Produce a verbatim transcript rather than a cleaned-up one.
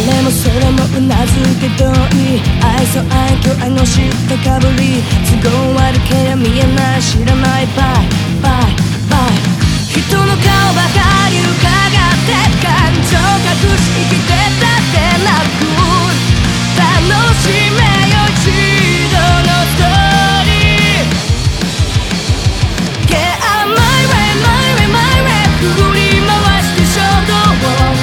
れもそれもうなずけどいい愛想愛嬌愛の知ったかぶり都合